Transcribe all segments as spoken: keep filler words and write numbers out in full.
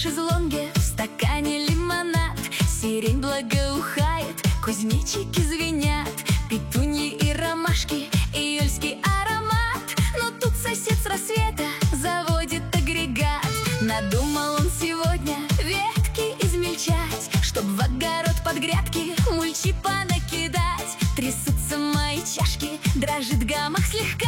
шезлонге, в стакане лимонад. Сирень благоухает, кузнечики звенят, петуньи и ромашки, июльский аромат. Но тут сосед с рассвета заводит агрегат. Надумал он сегодня ветки измельчать, чтоб в огород под грядки мульчи понакидать. Трясутся мои чашки, дрожит гамак слегка,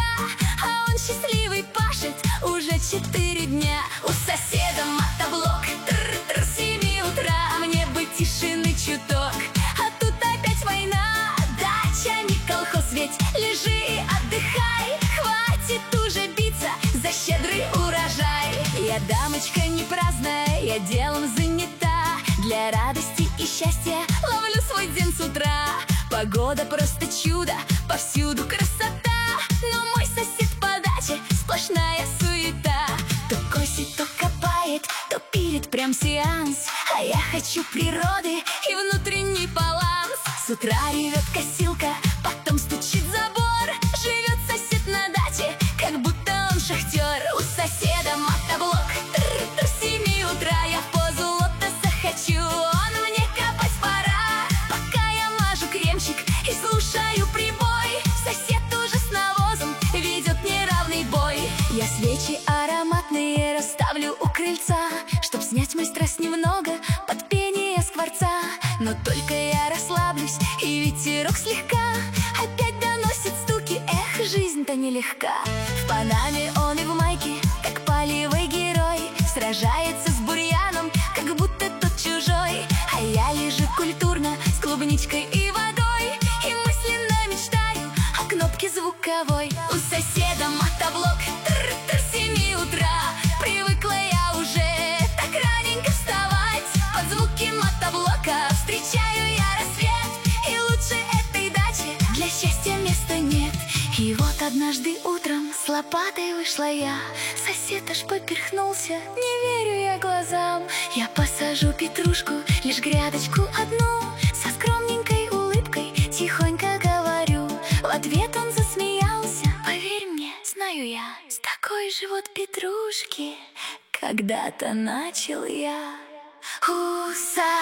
а он счастливый пашет уже четыре дня. У соседа мотоблок, тр-тр, с семи утра. Мне бы тишины чуток, а тут опять война. Дача не колхоз, ведь лежи и отдыхай. Хватит уже биться за щедрый урожай. Я дамочка не праздная, я делом занята. Для радости и счастья ловлю свой день с утра. Погода просто чудо, повсюду красота. Но мой сосед по даче сплошная суета. То косит, то копает, то пилит прям сеанс. А я хочу природы и внутренний баланс. С утра ревет косилка, потом стучит забор. Живет сосед на даче, как будто он шахтер. У соседа мотоблок, тр-тр, с семи утра. Я в позу лотоса хочу, он мне копать пора. Пока я мажу кремчик и слушаю прибой, сосед уже с навозом ведет неравный бой. Я свечи ароматные расставлю у крыльца, чтоб снять мой стресс немного под пение скворца. Но только я расслаблюсь, и ветерок слегка опять доносит стуки. Эх, жизнь-то нелегка. В панаме он и в майке, как полевой герой, сражается с бурьяном, как будто тот чужой. А я лежу культурно с клубничкой и водой, и мысленно мечтаю о кнопке звуковой. У соседа мотоблок, тр-тр, с семи утра. Привыкла я уже так раненько вставать. Под звуки мотоблока встречаю я рассвет. И лучше этой дачи для счастья места нет. И вот однажды утром с лопатой вышла я. Сосед аж поперхнулся, не верю я глазам. Я посажу петрушку, лишь грядочку одну. Со скромненькой улыбкой тихонько говорю. В ответ он засмеялся, поверь мне, знаю я, с такой же вот петрушки когда-то начал я. У